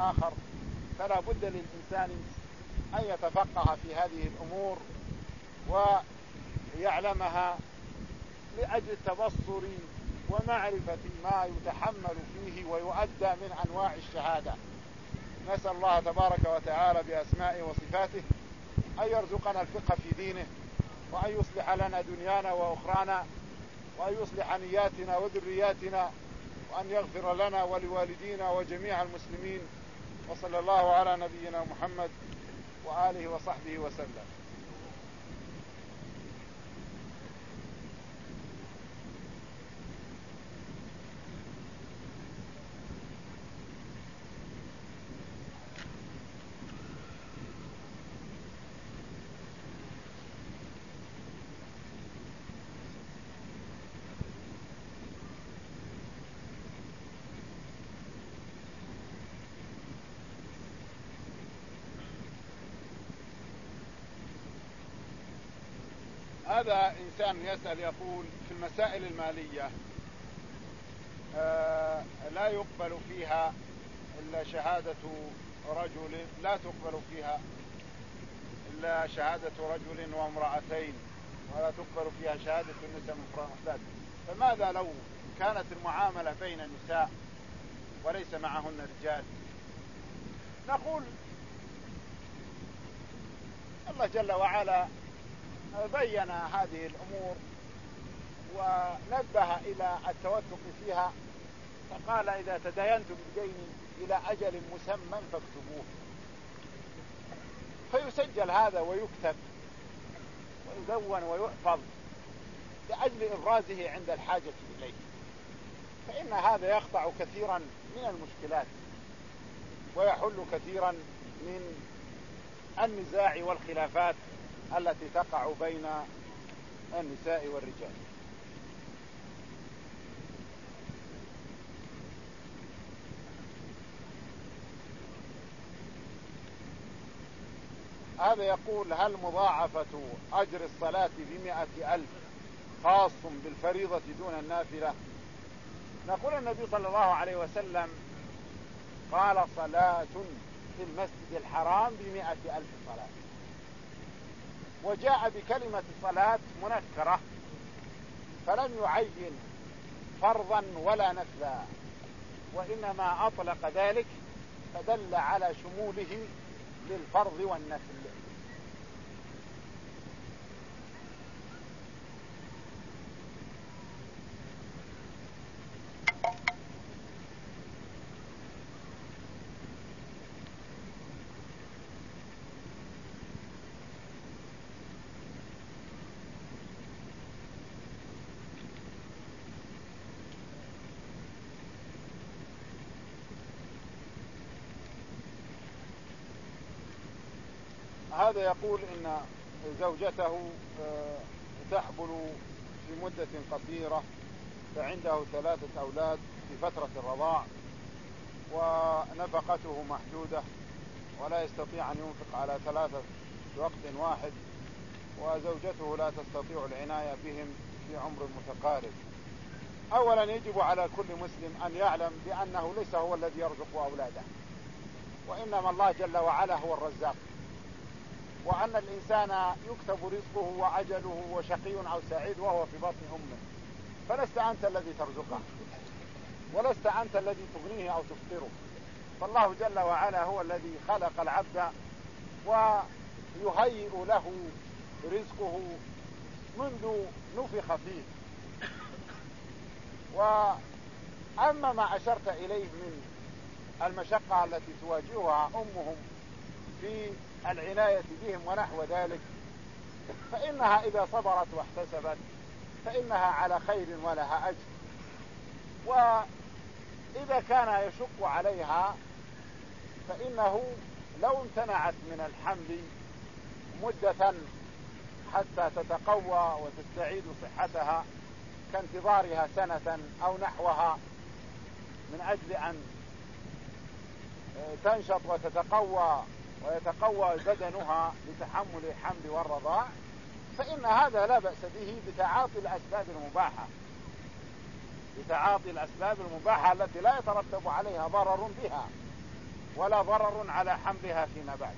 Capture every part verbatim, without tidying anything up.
آخر، فلا بد للإنسان أن يتفقه في هذه الأمور ويعلمها لأجل التبصر ومعرفة ما يتحمل فيه ويؤدى من أنواع الشهادة. نسأل الله تبارك وتعالى بأسمائه وصفاته أن يرزقنا الفقه في دينه، وأن يصلح لنا دنيانا وأخرانا، وأن يصلح نياتنا وذرياتنا، وأن يغفر لنا ولوالدينا وجميع المسلمين. وصلى الله على نبينا محمد وآله وصحبه وسلم. هذا إنسان يسأل يقول: في المسائل المالية آه لا يقبل فيها إلا شهادة رجل لا تقبل فيها إلا شهادة رجل وامرأتين، ولا تقبل فيها شهادة النساء مفردات، فماذا لو كانت المعاملة بين نساء وليس معهن رجال؟ نقول الله جل وعلا بين هذه الأمور ونبه إلى التوثق فيها، فقال: إذا تداينتم بدين إلى أجل مسمى فاكتبوه. فيسجل هذا ويكتب ويدون ويحفظ لأجل إبرازه عند الحاجة إليه، فإن هذا يقطع كثيرا من المشكلات ويحل كثيرا من النزاع والخلافات التي تقع بين النساء والرجال. هذا يقول: هل مضاعفة أجر الصلاة بمئة ألف خاص بالفريضة دون النافلة؟ نقول: النبي صلى الله عليه وسلم قال: صلاة في المسجد الحرام بمئة ألف صلاة، وجاء بكلمة صلاة منكرة فلم يعين فرضا ولا نفلا، وإنما أطلق ذلك فدل على شموله للفرض والنفل. هذا يقول إن زوجته تحبل في مدة قصيرة، فعنده ثلاثة أولاد في فترة الرضاع، ونفقته محدودة ولا يستطيع أن ينفق على ثلاثة في وقت واحد، وزوجته لا تستطيع العناية بهم في عمر متقارب. أولا يجب على كل مسلم أن يعلم بأنه ليس هو الذي يرزق أولاده، وإنما الله جل وعلا هو الرزاق، وأن الإنسان يكتب رزقه وأجله وشقي أو سعيد وهو في بطن أمه، فلست أنت الذي ترزقه ولست أنت الذي تغنيه أو تفطره، فالله جل وعلا هو الذي خلق العبد ويهيئ له رزقه منذ نفخ فيه. وأما ما أشرت إليه من المشقة التي تواجهها أمهم في العناية بهم ونحو ذلك، فإنها إذا صبرت واحتسبت فإنها على خير ولها أجر، وإذا كان يشق عليها فإنه لو امتنعت من الحمل مدة حتى تتقوى وتستعيد صحتها كانتظارها سنة أو نحوها من أجل أن تنشط وتتقوى ويتقوى بدنها لتحمل الحمل والرضاع، فإن هذا لا بأس به بتعاطي الأسباب المباحة بتعاطي الأسباب المباحة التي لا يترتب عليها ضرر بها. ولا ضرر على حملها فيما بعد.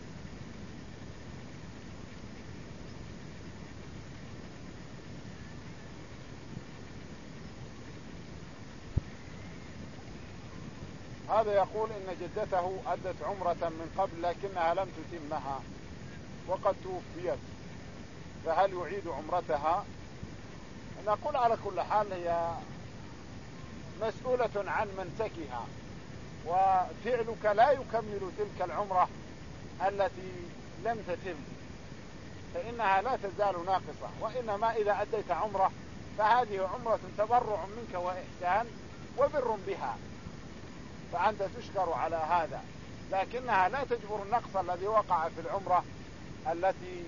هذا يقول إن جدته أدت عمرة من قبل لكنها لم تتمها وقد توفيت، فهل يعيد عمرتها؟ نقول على كل حال هي مسؤولة عن منسكها، وفعلك لا يكمل تلك العمرة التي لم تتم، فإنها لا تزال ناقصة. وإنما إذا أديت عمرة فهذه عمرة تبرع منك وإحسان وبر بها، فأنت تشكر على هذا، لكنها لا تجبر النقص الذي وقع في العمرة التي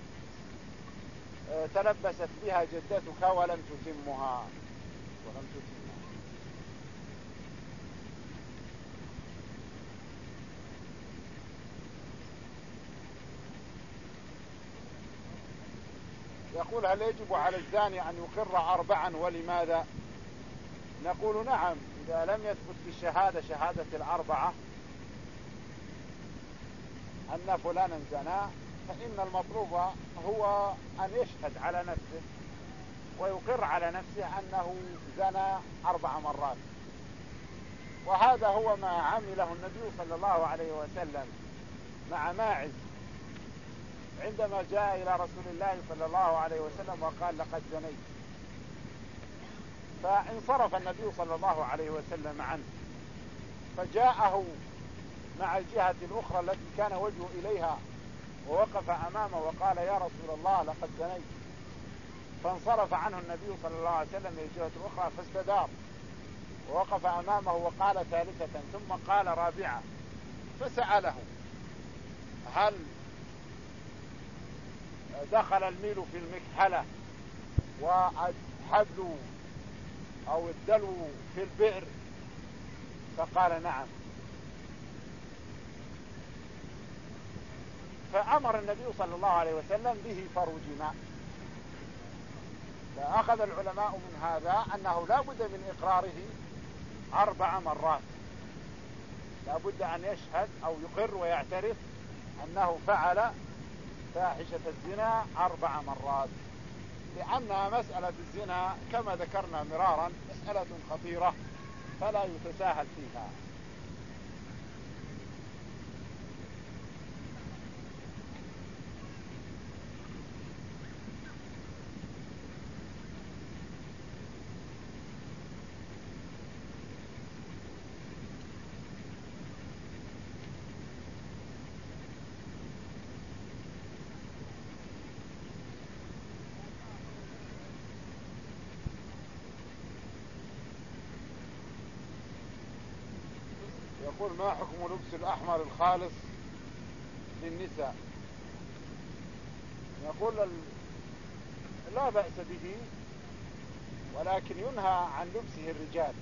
تلبست بها جدتك ولم تتمها ولم تتمها. يقول هل يجب على الزاني أن يقر أربعا ولماذا؟ نقول نعم، إذا لم يثبت في الشهادة شهادة الأربعة أن فلانا زنا، فإن المطلوب هو أن يشهد على نفسه ويقر على نفسه أنه زنى أربع مرات. وهذا هو ما عمله النبي صلى الله عليه وسلم مع ماعز عندما جاء إلى رسول الله صلى الله عليه وسلم وقال لقد زنيت، فانصرف النبي صلى الله عليه وسلم عنه، فجاءه مع الجهة الأخرى التي كان وجهه إليها ووقف أمامه وقال يا رسول الله لقد زنيت، فانصرف عنه النبي صلى الله عليه وسلم من الجهة الأخرى فاستدار ووقف أمامه وقال ثالثة ثم قال رابعة، فسأله هل دخل الميل في المكحلة والحبل أو الدلو في البئر؟ فقال نعم. فأمر النبي صلى الله عليه وسلم به فرجم. فأخذ العلماء من هذا أنه لا بد من إقراره أربع مرات، لا بد أن يشهد أو يقر ويعترف أنه فعل فاحشة الزنا أربع مرات، لأن مسألة الزنا كما ذكرنا مرارا مسألة خطيرة فلا يتساهل فيها. يقول ما حكم لبس الأحمر الخالص للنساء؟ يقول لا بأس به، ولكن ينهى عن لبسه الرجال.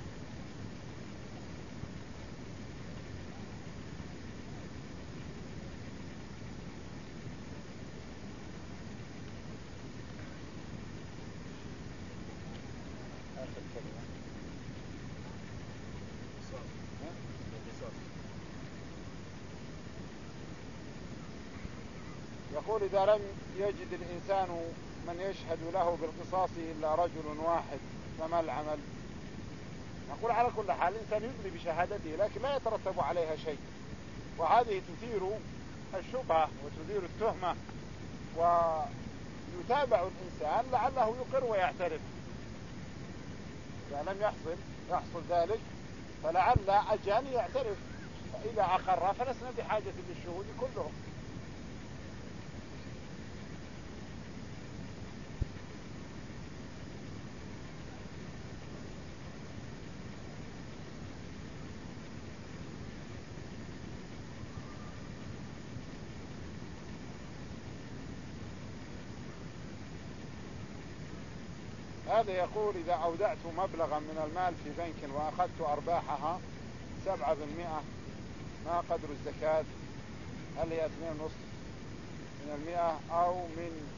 يقول إذا لم يجد الإنسان من يشهد له بالقصاص إلا رجل واحد فما العمل؟ نقول على كل حال الإنسان يدلي بشهادته لكن لا يترتب عليها شيء، وهذه تثير الشبهة وتثير التهمة، ويتابع الإنسان لعله يقر ويعترف. إذا لم يحصل يحصل ذلك فلعل أجاني يعترف، فإذا أقر فلسنا بحاجة للشهود كلهم. هذا يقول إذا أودعت مبلغا من المال في بنك وأخذت أرباحها سبعة بالمئة ما قدر الزكاة؟ هل هي اثنين ونصف من المئة أو من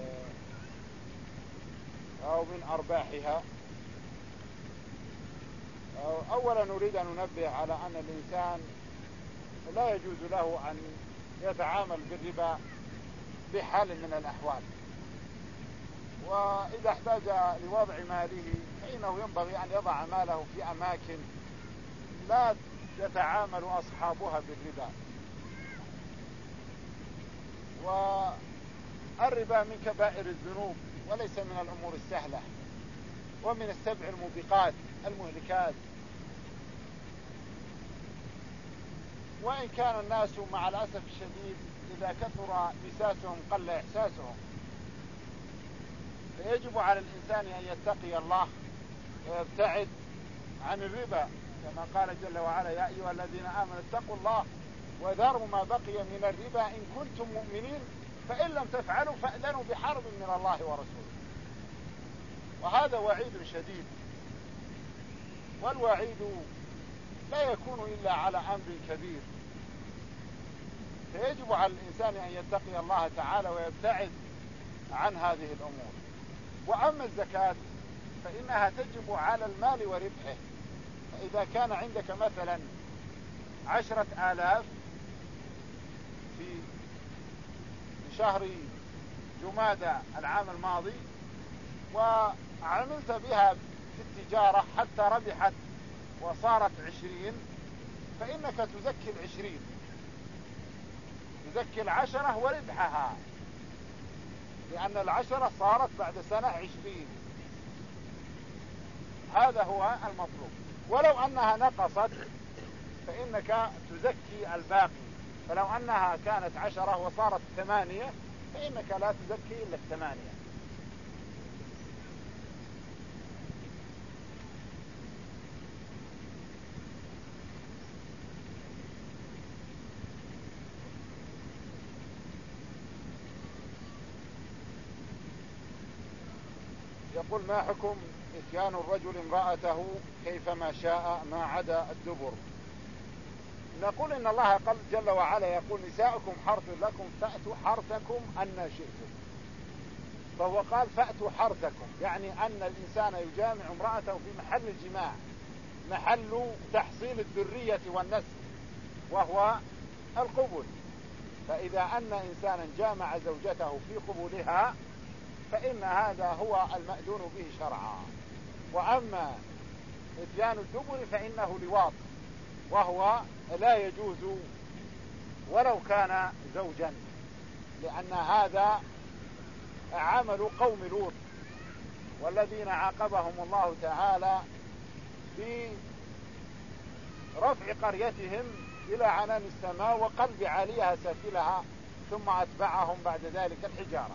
أو من أرباحها؟ أولا نريد أن ننبه على أن الإنسان لا يجوز له أن يتعامل بالربا بحال من الأحوال، وإذا احتاج لوضع ماله فإنه ينبغي أن يضع ماله في أماكن لا يتعامل أصحابها بالربا. والربا من كبائر الذنوب وليس من الأمور السهلة، ومن السبع الموبقات المهلكات. وإن كان الناس مع الأسف الشديد إذا كثر مساسهم قل إحساسهم، فيجب على الإنسان أن يتقي الله ويبتعد عن الربا، كما قال جل وعلا: يا أيها الذين آمنوا اتقوا الله وذروا ما بقي من الربا إن كنتم مؤمنين فإن لم تفعلوا فأذنوا بحرب من الله ورسوله. وهذا وعيد شديد، والوعيد لا يكون إلا على أمر كبير، فيجب على الإنسان أن يتقي الله تعالى ويبتعد عن هذه الأمور. وأما الزكاة فإنها تجب على المال وربحه، فإذا كان عندك مثلا عشرة آلاف في شهر جمادى العام الماضي وعملت بها في التجارة حتى ربحت وصارت عشرين، فإنك تزكي العشرين، تزكي العشرة وربحها، لأن العشرة صارت بعد سنة عشرين. هذا هو المطلوب. ولو أنها نقصت فإنك تزكي الباقي، فلو أنها كانت عشرة وصارت ثمانية فإنك لا تزكي إلا الثمانية. يقول: ما حكم إتيان الرجل امرأته كيفما شاء ما عدا الدبر؟ نقول إن الله قال جل وعلا يقول: نساؤكم حرث لكم فأتوا حرثكم أن شئتم، فهو قال فأتوا حرثكم، يعني أن الإنسان يجامع امرأته في محل الجماع، محل تحصيل الذرية والنسل وهو القبل. فإذا أن إنسانا جامع زوجته في قبولها فإن هذا هو المأذون به شرعا. وأما إتيان الدبر فإنه لواط، وهو لا يجوز ولو كان زوجا، لأن هذا عمل قوم لوط، والذين عاقبهم الله تعالى برفع قريتهم إلى عنان السماء وقلب عليها سافلها ثم أتبعهم بعد ذلك الحجارة.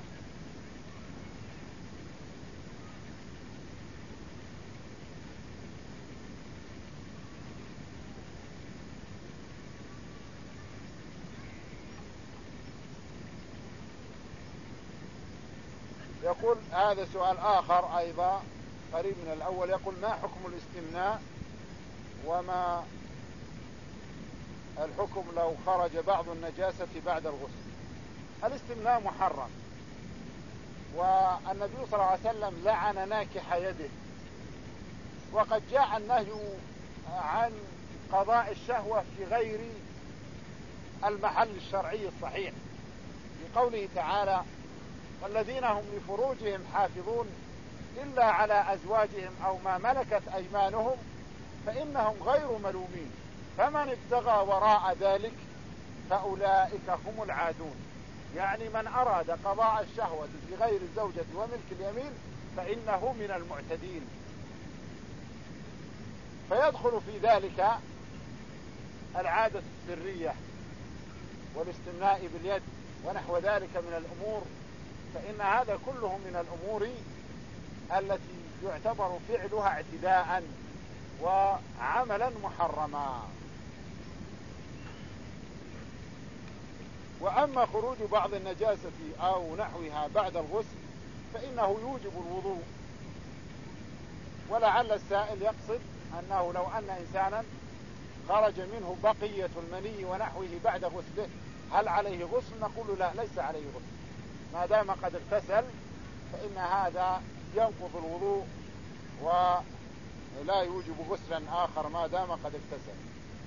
يقول هذا سؤال آخر أيضا قريب من الأول، يقول: ما حكم الاستمناء، وما الحكم لو خرج بعض النجاسة بعد الغسل؟ الاستمناء محرم، والنبي صلى الله عليه وسلم لعن ناكح يده، وقد جاء النهي عن قضاء الشهوة في غير المحل الشرعي الصحيح، بقوله تعالى: والذين هم لفروجهم حافظون إلا على أزواجهم أو ما ملكت أيمانهم فإنهم غير ملومين، فمن ابتغى وراء ذلك فأولئك هم العادون. يعني من أراد قضاء الشهوة في غير الزوجة وملك اليمين فإنه من المعتدين. فيدخل في ذلك العادة السرية والاستمناء باليد ونحو ذلك من الأمور، فإن هذا كله من الأمور التي يعتبر فعلها اعتداء وعملا محرما. وأما خروج بعض النجاسة أو نحوها بعد الغسل فإنه يوجب الوضوء، ولعل السائل يقصد أنه لو أن إنسانا خرج منه بقية المني ونحوه بعد غسله هل عليه غسل؟ نقول لا، ليس عليه غسل، ما دام قد اغتسل فإن هذا ينقض الوضوء لا يوجب غسلا آخر ما دام قد اغتسل.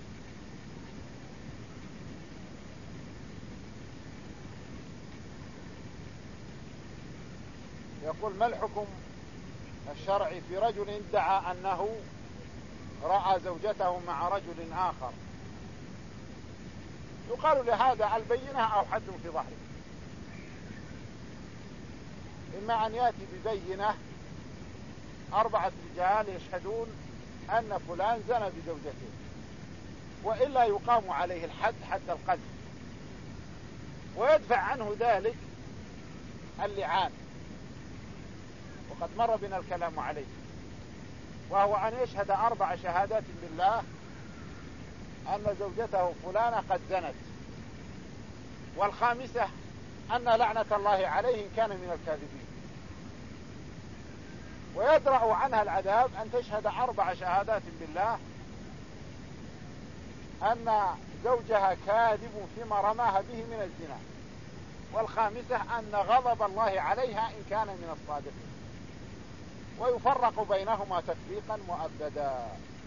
يقول: ما الحكم الشرعي في رجل ادعى أنه رأى زوجته مع رجل آخر؟ يقال لهذا البينة أو حد في ظهره. إما أن يأتي ببينة أربعة رجال يشهدون أن فلان زنى بزوجته، وإلا يقام عليه الحد حتى القذف، ويدفع عنه ذلك اللعان، وقد مر بنا الكلام عليه، وهو أن يشهد أربع شهادات بالله أن زوجته فلانة قد زنت، والخامسة أن لعنة الله عليه إن كان من الكاذبين، ويدرأ عنها العذاب أن تشهد أربع شهادات بالله أن زوجها كاذب فيما رماها به من الزنا، والخامسة أن غضب الله عليها إن كان من الصادقين، ويفرق بينهما تفريقا مؤبدا.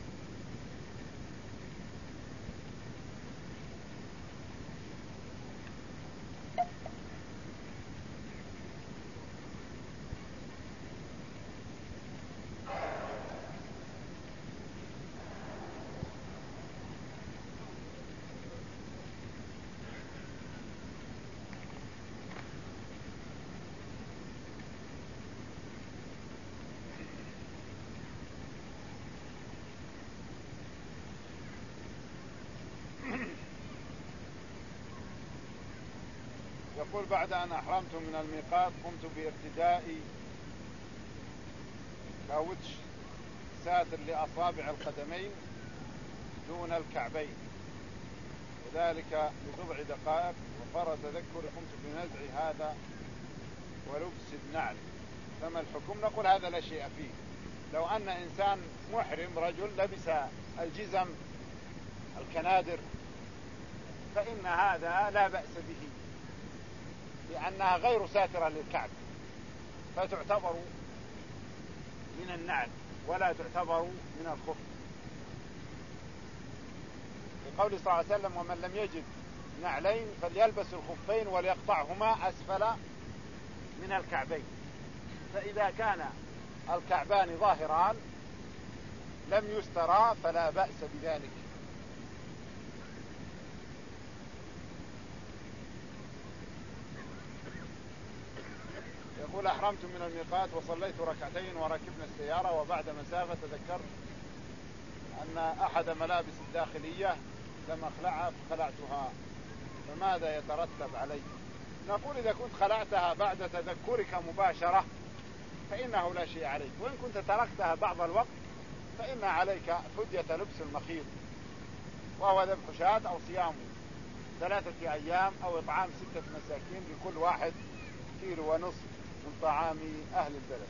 يقول: بعد أن أحرمت من الميقات قمت بارتداء كاوتش ساتر لأصابع القدمين دون الكعبين، وذلك لبضع دقائق، وفر تذكري قمت بنزع هذا ولبس النعل، فما الحكم؟ نقول: هذا لا شيء فيه. لو أن إنسان محرم رجل لبس الجزم الكنادر فإن هذا لا بأس به، لأنها غير ساترة للكعب، فتعتبر من النعل ولا تعتبر من الخف، لقول صلى الله عليه وسلم: ومن لم يجد نعلين فليلبس الخفين وليقطعهما أسفل من الكعبين. فإذا كان الكعبان ظاهران لم يسترى فلا بأس بذلك. يقول: أحرمت من الميقات وصليت ركعتين وركبنا السيارة، وبعد مسافة تذكرت أن أحد ملابس الداخلية لم أخلعها فخلعتها، فماذا يترتب علي؟ نقول: إذا كنت خلعتها بعد تذكرك مباشرة فإنه لا شيء عليك، وإن كنت تركتها بعض الوقت فإن عليك فدية لبس المخيط، وهو ذبح شاة أو صيام ثلاثة أيام أو إطعام ستة مساكين لكل واحد كيلو ونصف من طعام أهل البلد.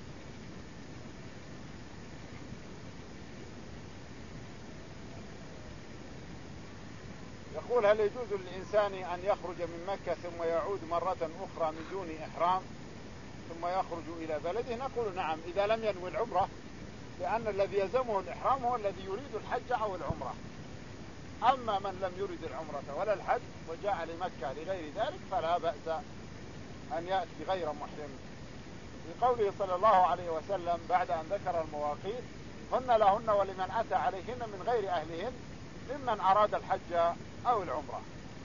يقول: هل يجوز للإنسان أن يخرج من مكة ثم يعود مرة أخرى من دون إحرام ثم يخرج إلى بلده؟ نقول: نعم، إذا لم ينوي العمرة، لأن الذي يلزمه الإحرام هو الذي يريد الحج أو العمرة. أما من لم يرد العمرة ولا الحج وجاء لمكة لغير ذلك فلا بأس أن يأتي غير محرم، لقوله صلى الله عليه وسلم بعد أن ذكر المواقيت: هن لهن ولمن أتى عليهن من غير أهلهن ممن أراد الحج أو العمرة.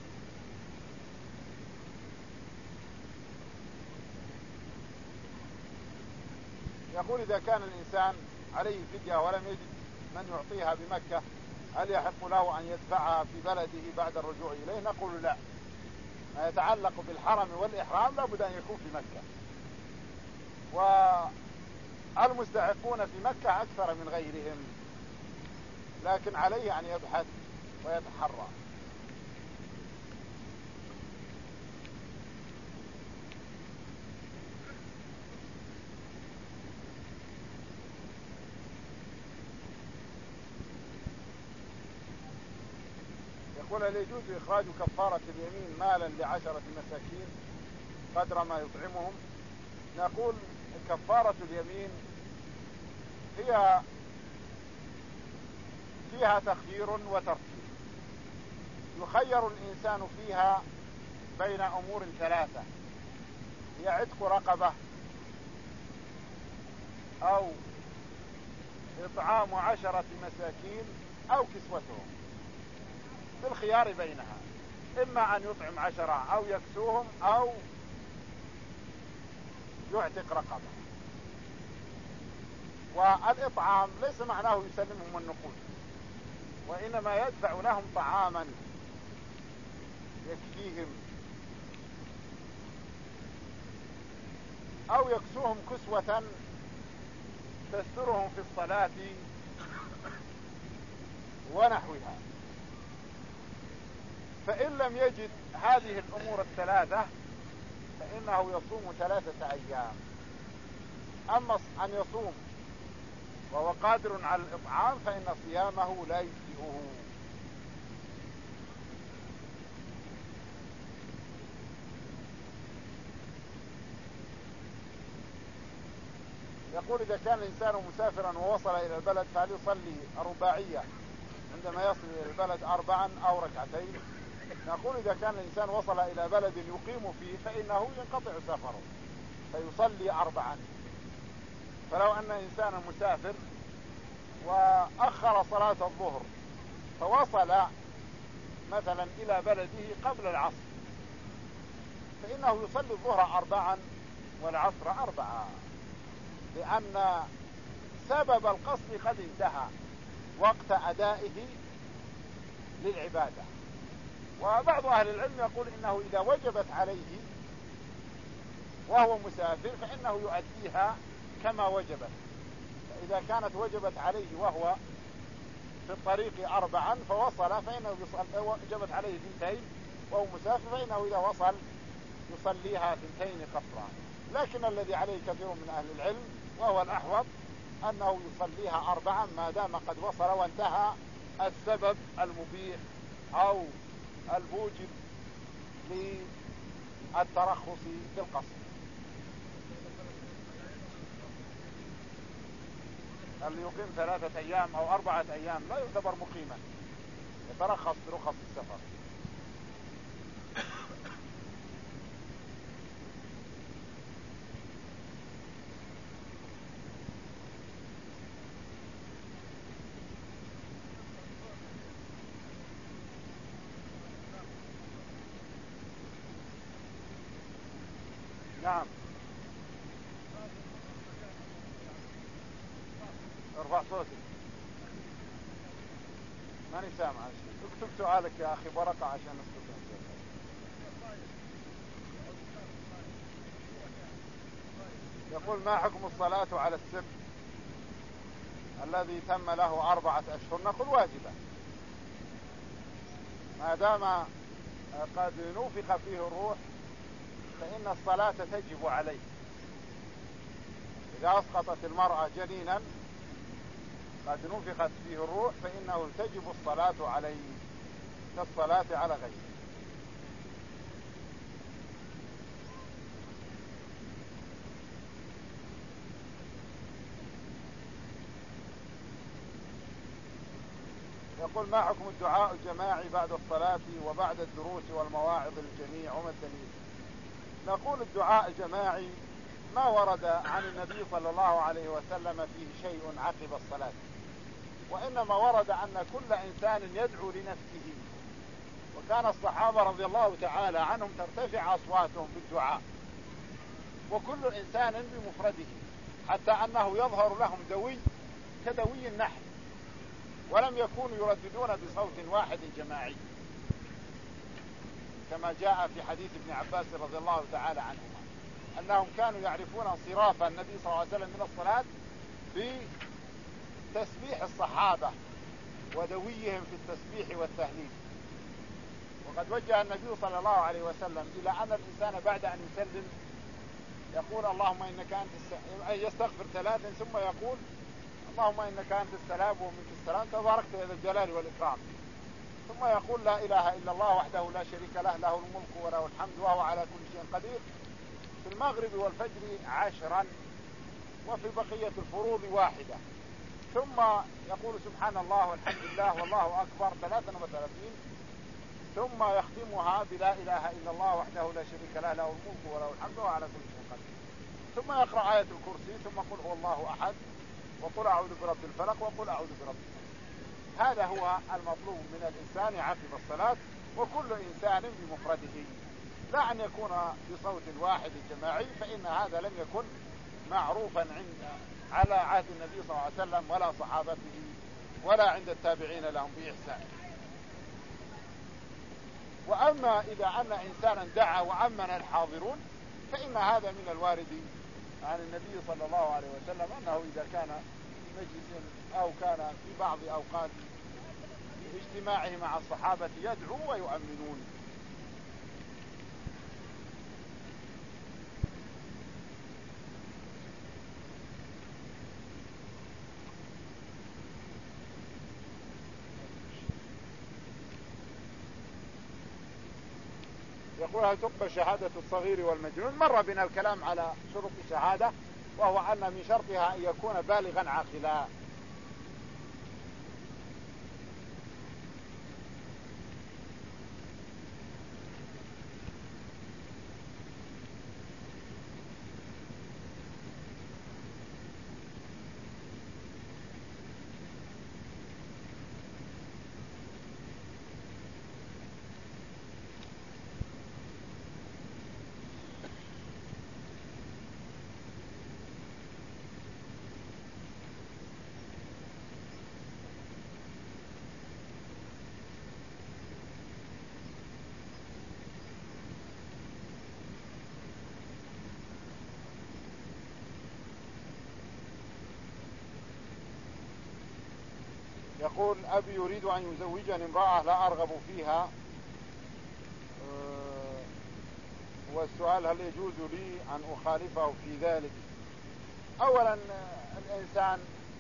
يقول: إذا كان الإنسان عليه فدية ولم يجد من يعطيها بمكة هل يحق له أن يدفعها في بلده بعد الرجوع إليه؟ نقول: لا، ما يتعلق بالحرم والإحرام لابد أن يكون في مكة، والمستحقون في مكة أكثر من غيرهم، لكن عليه أن يبحث ويتحرى. يقول: هل يجوز إخراج كفارة اليمين مالا لعشرة مساكين قدر ما يطعمهم؟ نقول: كفارة اليمين هي فيها تخيير وترتيب. يخير الإنسان فيها بين أمور ثلاثة: هي عتق رقبة، أو إطعام عشرة مساكين، أو كسوتهم. بالخيار بينها، إما أن يطعم عشرة أو يكسوهم أو يعتق رقبة. والإطعام ليس معناه يسلمهم النقود، وإنما يدفع لهم طعاما يكفيهم، أو يكسوهم كسوة تسترهم في الصلاة ونحوها. فإن لم يجد هذه الأمور الثلاثة فإنه يصوم ثلاثة أيام. أما أن يصوم وهو قادر على الإطعام فإن صيامه لا يجزئه. يقول: إذا كان الإنسان مسافرا ووصل إلى البلد فهل يصلي الرباعية عندما يصل إلى البلد أربعا أو ركعتين؟ نقول: إذا كان الإنسان وصل إلى بلد يقيم فيه فإنه ينقطع سفره فيصلي أربعا. فلو أن إنسانا مسافر وأخر صلاة الظهر فوصل مثلا إلى بلده قبل العصر فإنه يصلي الظهر أربعا والعصر أربعا، لأن سبب القصد قد انتهى وقت أدائه للعبادة. وبعض أهل العلم يقول إنه إذا وجبت عليه وهو مسافر فإنه يؤديها كما وجبت. فإذا كانت وجبت عليه وهو في الطريق أربعا فوصل فإنه يصلي، وجبت عليه ثنتين وهو مسافر فإنه إذا وصل يصليها ثنتين قصرا. لكن الذي عليه كثير من أهل العلم وهو الأحوط أنه يصليها أربعا ما دام قد وصل وانتهى السبب المبيح أو الموجب للترخص بالقصر. اللي يقيم ثلاثة أيام أو أربعة أيام لا يعتبر مقيما، يترخص برخص السفر. نعم. ارفع صوتك، ماني سامع. اكتب سؤالك يا أخي ورقة عشان نستطيع. يقول: ما حكم الصلاة على السب الذي تم له أربعة أشهر؟ نقول: واجبة ما دام قد نفخ فيه الروح فإن الصلاة تجب عليه. إذا أسقطت المرأة جنينا قد نفخت فيه الروح فإنه تجب الصلاة عليه كالصلاة على غيره. يقول: ما حكم الدعاء الجماعي بعد الصلاة وبعد الدروس والمواعظ للجميع وما الدليل؟ نقول: الدعاء الجماعي ما ورد عن النبي صلى الله عليه وسلم فيه شيء عقب الصلاة، وإنما ورد أن كل إنسان يدعو لنفسه، وكان الصحابة رضي الله تعالى عنهم ترتفع أصواتهم بالدعاء وكل إنسان بمفرده، حتى أنه يظهر لهم دوي كدوي النحل، ولم يكونوا يرددون بصوت واحد جماعي كما جاء في حديث ابن عباس رضي الله تعالى عنهما أنهم كانوا يعرفون انصراف النبي صلى الله عليه وسلم من الصلاة بتسبيح الصحابة ودويهم في التسبيح والتهليل. وقد وجه النبي صلى الله عليه وسلم إلى أن الإنسان بعد أن يسلم يقول: اللهم إنك أنت السلام، يستغفر ثلاثا ثم يقول: اللهم إنك أنت السلام ومنك السلام تباركت يا ذا الجلال والإكرام، ثم يقول: لا إله إلا الله وحده لا شريك له، له الملك وله الحمد وهو على كل شيء قدير، في المغرب والفجر عشرا، وفي بقية الفروض واحدة. ثم يقول سبحان الله والحمد لله والله أكبر ثلاثا وثلاثين، ثم يختمها بلا إله إلا الله وحده لا شريك له له الملك وله الحمد وعلى كل شيء قدير، ثم يقرأ آية الكرسي، ثم قل هو الله أحد، وقل أعوذ برب الفلق، وقل أعوذ برب الناس. هذا هو المطلوب من الإنسان عقب الصلاة، وكل إنسان بمفرده، لا أن يكون بصوت واحد جماعي، فإن هذا لم يكن معروفا عند على عهد النبي صلى الله عليه وسلم ولا صحابته ولا عند التابعين لهم بإحسان. وأما إذا أن إنسانا دعا وأمن الحاضرون فإن هذا من الوارد عن النبي صلى الله عليه وسلم أنه إذا كان في مجلس أو كان في بعض أوقات اجتماعه مع الصحابة يدعو ويؤمنون. يقول هل تقبل شهادة الصغير والمجنون؟ مر بنا الكلام على شروط الشهادة، وهو أن من شرطها أن يكون بالغا عاقلا. يقول أبي يريد أن يزوجني امرأة لا أرغب فيها، والسؤال هل يجوز لي أن أخالفه في ذلك؟ أولا الإنسان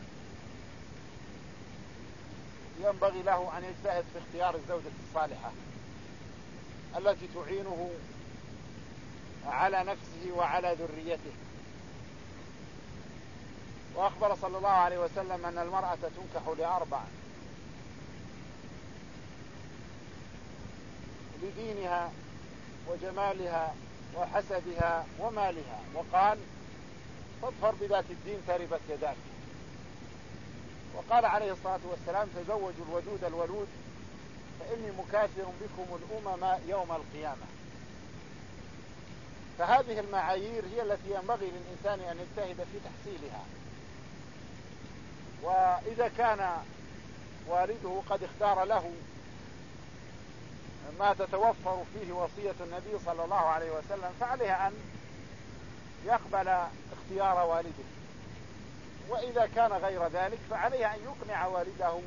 ينبغي له أن يجتهد في اختيار الزوجة الصالحة التي تعينه على نفسه وعلى ذريته. وأخبر صلى الله عليه وسلم أن المرأة تنكح لأربع: لدينها وجمالها وحسبها ومالها، وقال فاظفر بذات الدين تربت يداك. وقال عليه الصلاة والسلام تزوجوا الودود الولود فإني مكاثر بكم الأمم يوم القيامة. فهذه المعايير هي التي ينبغي للإنسان أن يجتهد في تحصيلها. وإذا كان والده قد اختار له ما تتوفر فيه وصية النبي صلى الله عليه وسلم فعليه أن يقبل اختيار والده. وإذا كان غير ذلك فعليه أن يقنع والده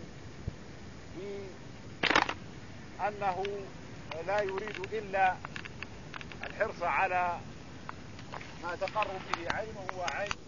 بأنه لا يريد إلا الحرص على ما تقر به عينه وعين